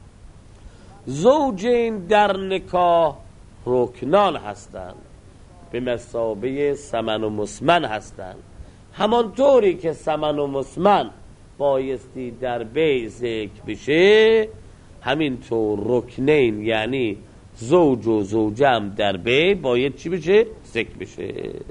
زوجین در نکاح رکنان هستند، به مثابه ثمن و مسمن هستند. همانطوری که ثمن و مسمن بایستی در بی ذکر بشه، همینطور رکنین یعنی زوج و زوجم در بی باید چی بشه؟ ذکر بشه.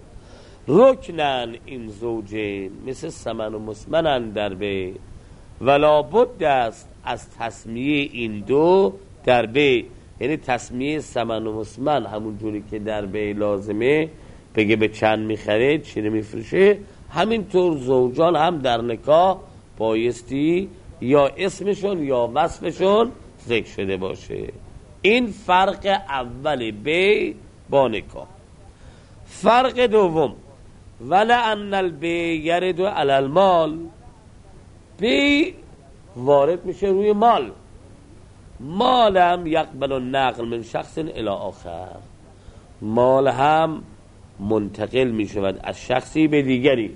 رکنن این زوجین مثل ثمن و مسمنن در بی، ولا بد است از تسمیه این دو در بی، یعنی تسمیه ثمن و مسمن همون جوری که در بی لازمه بگه به چند میخره چی نمیفروشه، همینطور زوجان هم در نکاح بایستی یا اسمشون یا وصفشون ذکر شده باشه. این فرق اول بی با نکاح. فرق دوم، ولعن البی یرد علی المال، بی وارد میشه روی مال. مالم یقبل النقل من شخص الی آخر، مال هم منتقل میشود از شخصی به دیگری.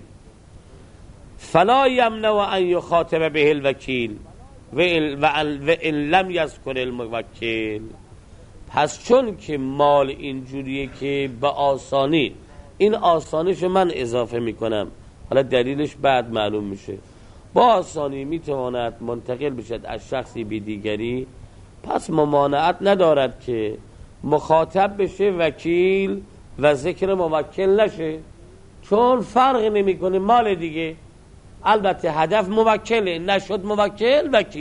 فلا یمنع ان یخاطب به الوکیل و ان لم یذکر الموکل. پس چون که مال اینجوریه که به آسانی، این آسانیش من اضافه میکنم، حالا دلیلش بعد معلوم میشه، با آسانی میتواند منتقل بشد از شخصی به دیگری، پس ممانعت ندارد که مخاطب بشه وکیل و ذکر موکل نشه، چون فرق نمیکنه مال دیگه. البته هدف موکله، نشد موکل وکیل.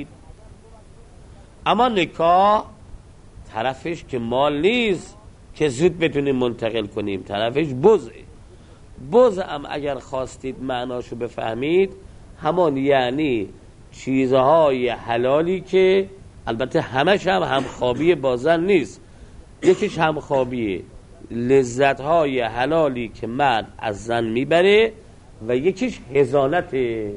اما نکاح طرفش که مال نیست که زود بتونیم منتقل کنیم، طرفش بزه. بز هم اگر خواستید معناشو بفهمید، همان یعنی چیزهای حلالی که البته همش هم همخوابی با زن نیست، یکیش همخوابیه، لذتهای حلالی که مرد از زن میبره، و یکیش حضانت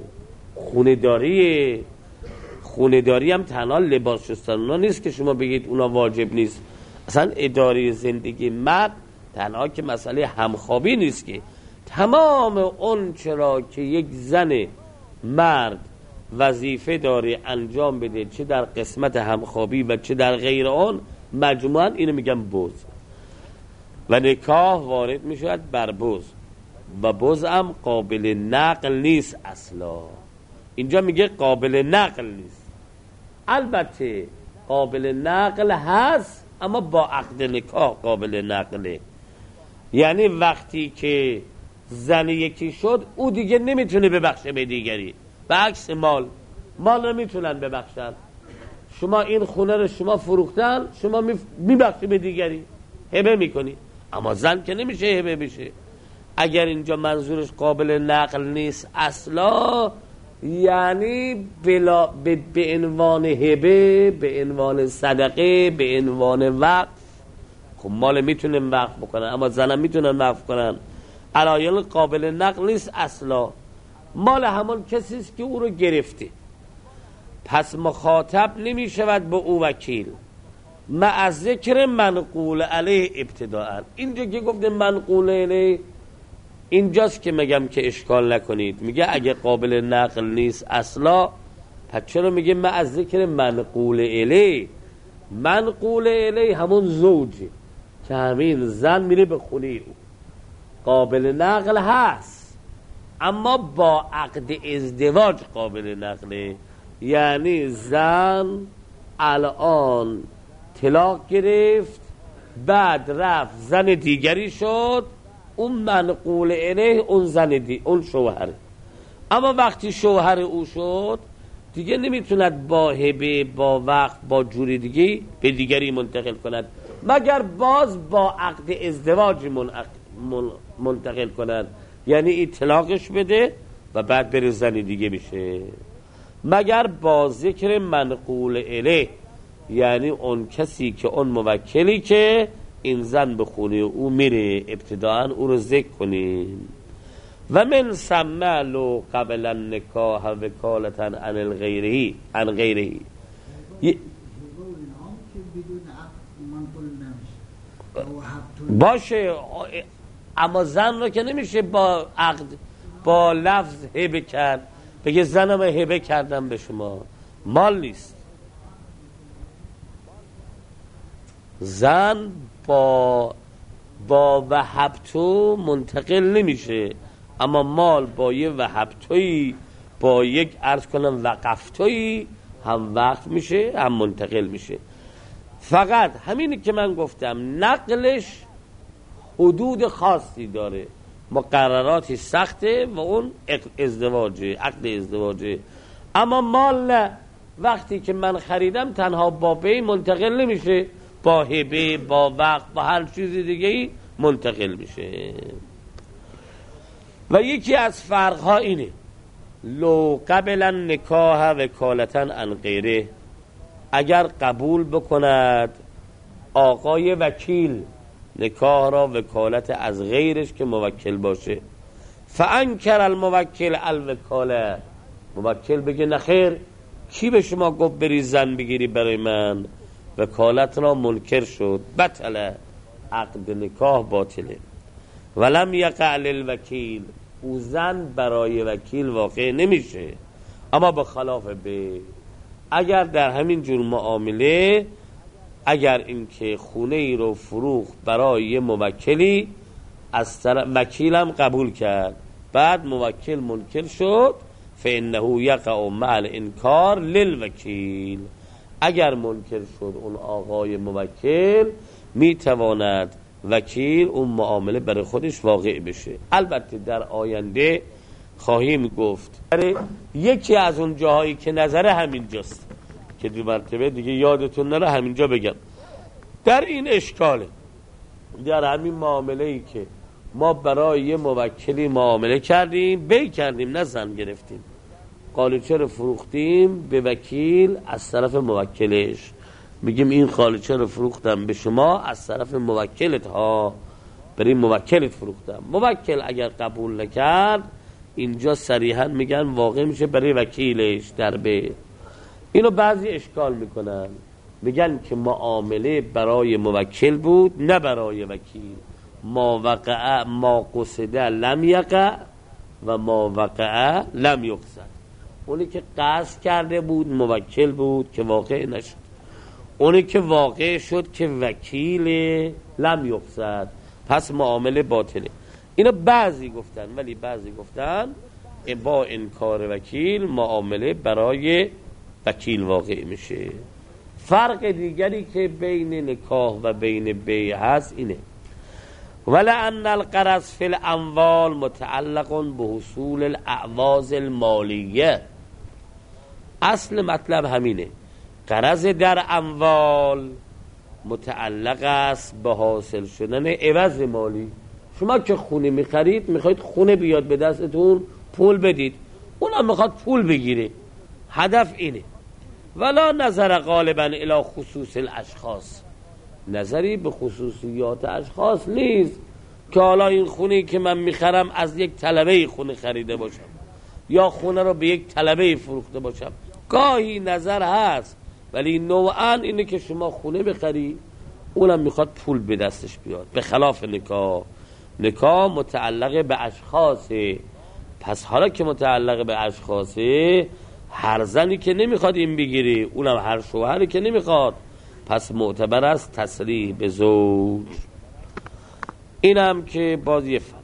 خونداری. خونداری هم تنها لباس شستن اونا نیست که شما بگید اونا واجب نیست، اصلا اداره زندگی مرد تنها که مسئله همخوابی نیست، که تمام اون چرا که یک زن مرد وظیفه داره انجام بده، چه در قسمت همخوابی و چه در غیر آن، مجموعاً اینو میگم بز. و نکاح وارد میشود بر بز، و بز هم قابل نقل نیست اصلا. اینجا میگه قابل نقل نیست، البته قابل نقل هست اما با عقد نکاح قابل نقله. یعنی وقتی که زن یکی شد، او دیگه نمیتونه ببخشه به دیگری، به عکس مال، مال نمیتونن ببخشن. شما این خونه رو شما فروختن، شما میبخشی به دیگری، هبه میکنی، اما زن که نمیشه هبه بشه. اگر اینجا منظورش قابل نقل نیست اصلا، یعنی بلا به, به عنوان هبه، به عنوان صدقه، به عنوان وقف. خب مال میتونن وقف بکنن، اما زنم میتونن وقف کنن. علایل قابل نقل نیست اصلا، مال همون کسیست که او رو گرفته، پس مخاطب نمیشود به او وکیل. مع ذکر منقول علیه ابتداء. اینجا که گفته منقول علیه، اینجاست که میگم که اشکال نکنید، میگه اگه قابل نقل نیست اصلا، پس چرا میگه مع ذکر منقول علیه؟ منقول علیه همون زوجه که همین زن میره به خونه او، قابل نقل هست اما با عقد ازدواج قابل نقله. یعنی زن الان طلاق گرفت، بعد رفت زن دیگری شد، اون منقول الیه اون زن دی اون شوهره. اما وقتی شوهر او شد دیگه نمیتوند با هبه، با وقت، با جوری دیگه به دیگری منتقل کند، مگر باز با عقد ازدواج منتقل کند. یعنی اطلاقش بده و بعد بره زن دیگه بشه، مگر با ذکر منقول الیه. یعنی اون کسی که اون موکلی که این زن به خونه او میره ابتداعا او رو ذکر کنیم. و من سمعلو قبل النکاح وکالتا عن الغیره عن غیره باشه، اما زن رو که نمیشه با عقد با لفظ هبه کرد، بگه زنم هبه کردم به شما، مال نیست. زن با با وهبتو منتقل نمیشه، اما مال با یه وهبتوی با یک عرض کنم وقفتوی هم وقف میشه هم منتقل میشه. فقط همینی که من گفتم نقلش حدود خاصی داره، مقرراتی سخته و اون ازدواجه، عقد ازدواجه. اما مال نه، وقتی که من خریدم تنها با بی منتقل نمیشه، با هبه با وقت با هر چیز دیگه منتقل میشه. و یکی از فرقها اینه لو قبل النکاح وکالتا عن غیره، اگر قبول بکند آقای وکیل نکاح را وکالت از غیرش که موکل باشه، فانکر الموکل الوکاله، موکل بگه نخیر کی به شما گفت بری زن بگیری برای من، وکالت را منکر شد، بطل عقد نکاح باطله. ولم یقع للوکیل، او زن برای وکیل واقع نمیشه. اما به خلاف به اگر در همین جور معامله، اگر اینکه خونه ای رو فروخت برای یه موکلی، از طرف وکیلم قبول کرد، بعد موکل منکر شد، فانه یقع مع الانکار للوکیل، اگر منکر شد اون آقای موکل میتواند وکیل اون معامله برای خودش واقع بشه. البته در آینده خواهیم گفت یکی از اون جاهایی که نظر همین جاست که دو مرتبه دیگه یادتون نره همینجا بگم، در این اشکاله، در همین معامله ای که ما برای یه موکلی معامله کردیم، بی کردیم نه زن گرفتیم، قالیچه رو فروختیم به وکیل از طرف موکلش، میگیم این قالیچه رو فروختم به شما از طرف موکلت ها، برای موکلت فروختم. موکل اگر قبول نکرد اینجا صریحا میگن واقع میشه برای وکیلش در بیت. اینو بعضی اشکال میکنن، میگن که معامله برای موکل بود نه برای وکیل، ما وقع ما قصده لم یقع و ما وقع لم یقصد. اونی که قصد کرده بود موکل بود که واقع نشد، اونی که واقع شد که وکیل لم یقصد، پس معامله باطله. اینو بعضی گفتن، ولی بعضی گفتن با انکار وکیل معامله برای وکیل واقع میشه. فرق دیگری که بین نکاح و بین بیع هست اینه ولأن القرض فی الاموال متعلق به حصول الاعواض المالیه. اصل مطلب همینه، قرض در اموال متعلق است به حاصل شدن عوض مالی. شما که خونه میخرید میخواید خونه بیاد به دستتون، پول بدید، اونم میخواد پول بگیره، هدف اینه. ولا نظر غالبا الی خصوص الاشخاص، نظری به خصوصیات اشخاص نیست که حالا این خونه که من میخرم از یک طلبه خونه خریده باشم یا خونه رو به یک طلبه فروخته باشم. گاهی نظر هست، ولی نوعا اینه که شما خونه بخری اونم میخواد پول به دستش بیاد، به خلاف نکاح. نکاح متعلق به اشخاصه. پس حالا که متعلق به اشخاصه، هر زنی که نمیخواد این بگیری، اونم هر شوهری که نمیخواد، پس معتبر است تصریح به زوج. اینم که باز یه فهم.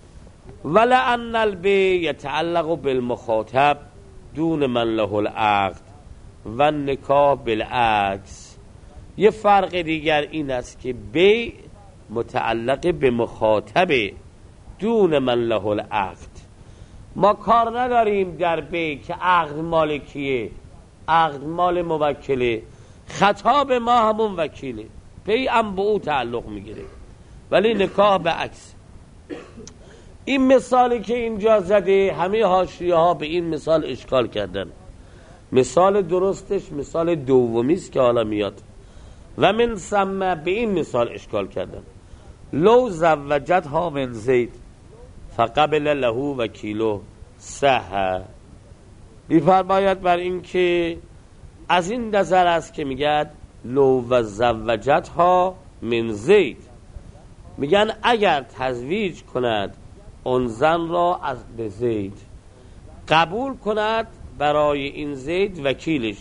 ولأن البیع یتعلق بالمخاطب دون من له العقد و نکاح بالعکس. یه فرق دیگر این است که بیع متعلق به مخاطب دون من له العقد. ما کار نداریم در بیع که عقد مال کیه، عقد مال موکله، خطاب ما همون وکیله، بیع هم به او تعلق میگیره. ولی نکاح به عکس. این مثالی که اینجا زده همه حاشیه ها به این مثال اشکال کردن. مثال درستش مثال دومی است که حالا میاد. و من ثم به این مثال اشکال کردن لو زوجتها من زید فقبل له وکیله صح. میفرماید بر این که از این نظر است که میگن لو و زوجتها من زید، میگن اگر تزویج کند اون زن را از به زید، قبول کند برای این زید وکیلش،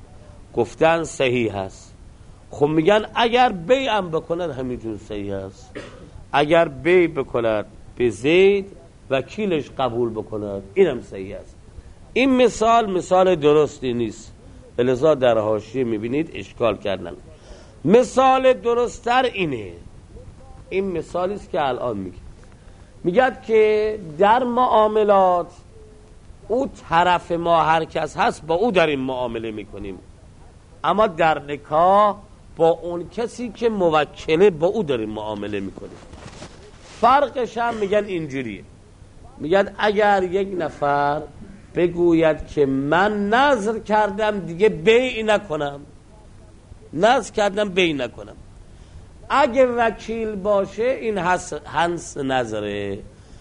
گفتن صحیح هست. خب میگن اگر بیع هم بکند همینجور صحیح هست. اگر بیع بکند به زید وکیلش قبول بکند اینم صحیح است. این مثال مثال درستی نیست، لذا در حاشیه میبینید اشکال کردن. مثال درست‌تر اینه، این مثالی است که الان میگه میگه که در معاملات او طرف ما هر کس هست با او در این معامله میکنیم، اما در نکاح با اون کسی که موکله با او در این معامله میکنیم. فرقش هم میگن اینجوریه، میگن اگر یک نفر بگوید که من نذر کردم دیگه بیع نکنم، نذر کردم بیع نکنم، اگه وکیل باشه این هنس نظره.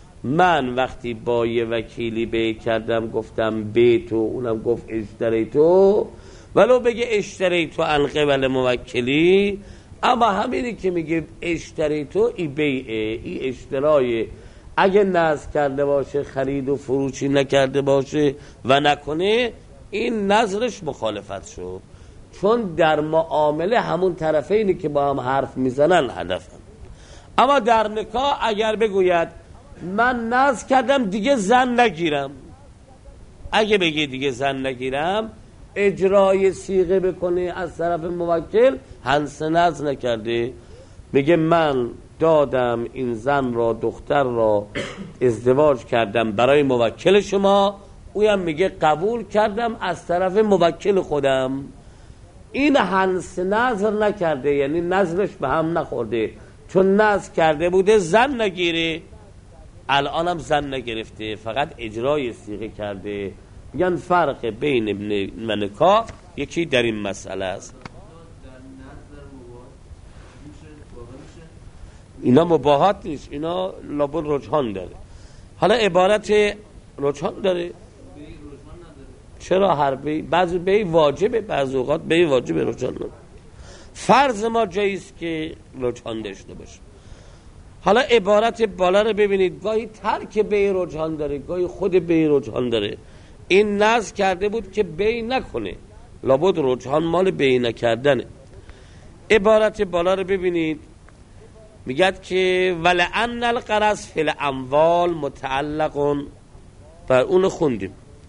من وقتی با یه وکیلی بیع کردم گفتم بیع تو، اونم گفت اشتری تو، ولو بگه اشتری تو عن قبل موکلی، اما همینی که میگه اشتری تو ای بیعه، ای اشترایه. اگه نذر کرده باشه خرید و فروشی نکرده باشه و نکنه این نظرش مخالفت شد، چون در معامله همون طرفینی که با هم حرف میزنن هدفن. اما در نکاح اگر بگوید من نذر کردم دیگه زن نگیرم، اگه بگه دیگه زن نگیرم اجرای صیغه بکنه از طرف موکل، هنس نذر نکرده، میگه من دادم این زن را دختر را ازدواج کردم برای موکل شما، اویم میگه قبول کردم از طرف موکل خودم. این هنس نظر نکرده، یعنی نظرش به هم نخورده، چون نظر کرده بوده زن نگیره، الانم زن نگرفته، فقط اجرای صیغه کرده. میگن فرق بین ابن نکاح یکی در این مسئله است. اینا مباحات نیست، اینا لابد رجحان داره. حالا عبارت رجحان داره، چرا هر بی بعضی بی واجبه، بعضی اوقات بی واجبه رجحان نداره. فرض ما جاییست که رجحان داشته باشه. حالا عبارت بالا رو ببینید، گاهی ترک بی رجحان داره، گاهی خود بی رجحان داره. این نظر کرده بود که بی نکنه، لابد رجحان مال بی نکردنه. عبارت بالا رو ببینید، میگد که ولعن القرض فی الاموال متعلق، بر اون خوندیم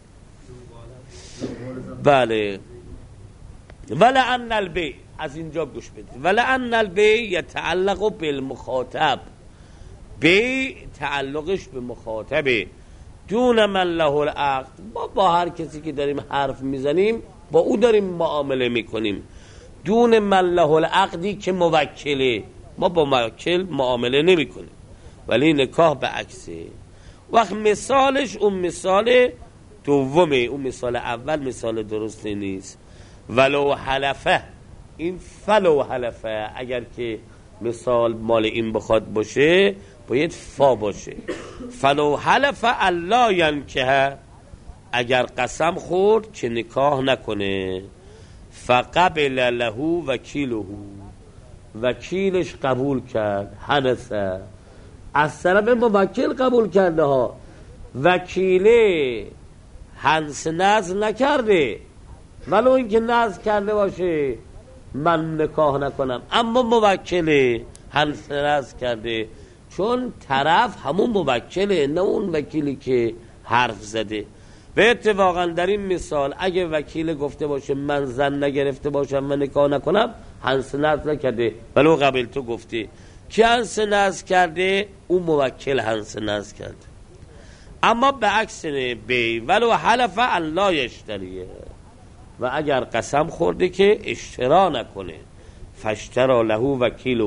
بله. ولعن البیع، از اینجا گوش بدید، ولعن البیع یتعلق بالمخاطب، بیع تعلقش به مخاطبه، دون من له العقد. ما با هر کسی که داریم حرف میزنیم با او داریم معامله میکنیم، دون من له العقدی که موکله، ما با موکل معامله نمی کنیم. ولی نکاح به عکسه. وقت مثالش اون مثال دومه، اون مثال اول مثال درستی نیست. ولو حلفه، این فلو حلفه، اگر که مثال مال این بخواد باشه باید فا باشه. فلو حلفه الا ینکه، اگر قسم خورد که نکاح نکنه، فقبل له وکیله، وکیلش قبول کرد، حنسه، از طرف موکل قبول کرده ها، وکیله هنس نظر نکرده، ولو اینکه نظر کرده باشه من نکاح نکنم، اما موکله هنس نظر کرده، چون طرف همون موکله نه اون وکیلی که حرف زده. و اتفاقا در این مثال اگه وکیل گفته باشه من زن نگرفته باشم و نکاح نکنم، هنس نظر نکرده، ولو قبل تو گفته که هنس نظر کرده، اون موکل هنس نظر کرده. اما به عکس بی ولو حلف ان لا یشتریه، و اگر قسم خورده که اشترا نکنه، فاشترا له وکیله،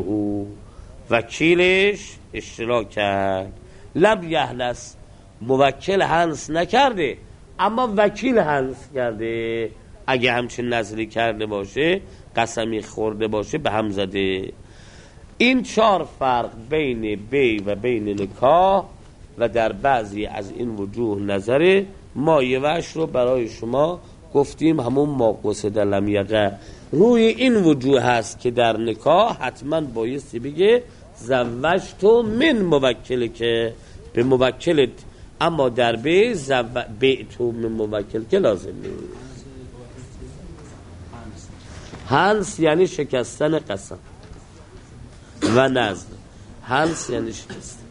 وکیلش اشترا کرد، لم یحنس، موکل هنس نکرده اما وکیل هنس کرده، اگه همچین نظری کرده باشه، قسمی خورده باشه، به هم زده. این چهار فرق بین بی و بین نکاح و در بعضی از این وجوه نظر مایوش رو برای شما گفتیم، همون ما قصد لم یقع. روی این وجوه هست که در نکاح حتما بایستی بگه زوجتو من موکل، که به موکلت، اما در بی زو... بیتو من موکل که لازم نیست. هنس یعنی شکستن قسم و نظر. هنس یعنی شکستن.